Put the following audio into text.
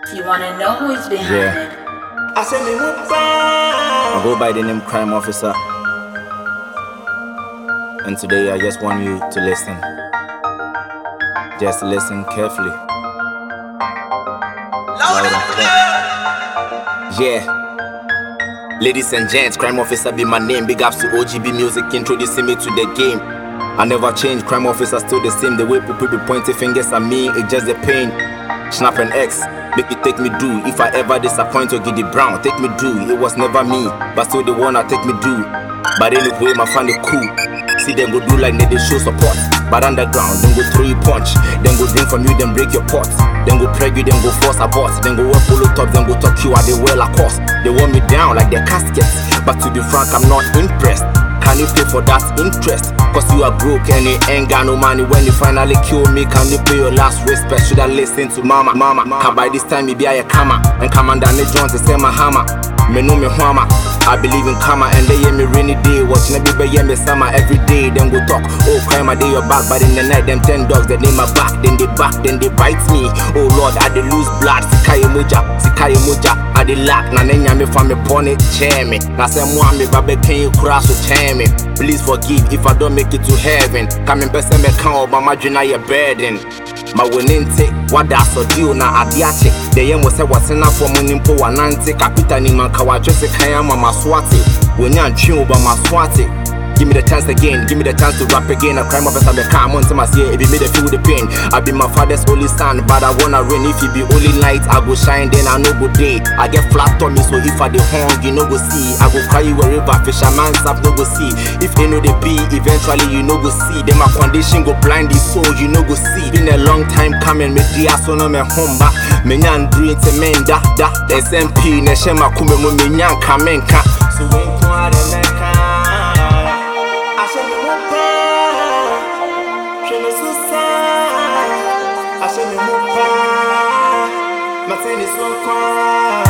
You wanna know who is behind it? I go by the name Crime Officer, and today I just want you to listen. Just listen carefully. Loud and clear. Yeah. Ladies and gents, Crime Officer be my name. Big ups to OGB Music introducing me to the game. I never change, Crime Officer still the same. The way people be pointing fingers at me, it's just the pain. Snap an X, make it take me do. If I ever disappoint or Giddy Brown, take me do. It was never me, but still the one I take me do. But anyway, my fan is cool. See them go do like they show support. But underground, then go throw you punch. Then go drink from you, then break your pot. Then go pray you, then go force abort. Then go wear polo top, then go talk you at the well of course. They want me down like their caskets. But to be frank, I'm not impressed. Can you pay for that interest? Cause you are broke and you ain't got no money. When you finally kill me, can you pay your last respect? Should I listen to mama? Cause by this time, maybe I a kama. And Commander Nick Jones is my hammer. Me know me hama. I believe in karma and they hear me rainy day. Watching a baby hear me summer every day. Then go talk, oh crime, I day your back. But in the night, them 10 dogs, they name my back. Then they back, then they bite me. Oh Lord, I dey lose blood. Sikai moja, I dey lack. Na nenya me for me pony, chair me. Na say moi me babe can you cross to chair me. Please forgive if I don't make it to heaven. Come in person me can Obama jina your burden. Ma wenente, wada so dio na adiache. The yem was say what's enough for munimpo wanante. Kapita ni mankawa jose kaya mama swati. Wenyan chin Obama swati. Give me the chance again, give me the chance to rap again. A Crime Officer me come on to my say, if you made a feel the pain. I be my father's only son, but I wanna rain. If you be only light, I go shine, then I know good day. I get flat on me, so if I the horn, you know go see. I go cry you wherever, fisherman's up, no go see. If they know they be, eventually you know go see. Then my condition go blind the soul, you know go see. Been a long time coming, me dia so no me homba. Me nyan dream to men da. SMP, ne shema kume mo me nyan kamenka. So when kwa de meka. I said,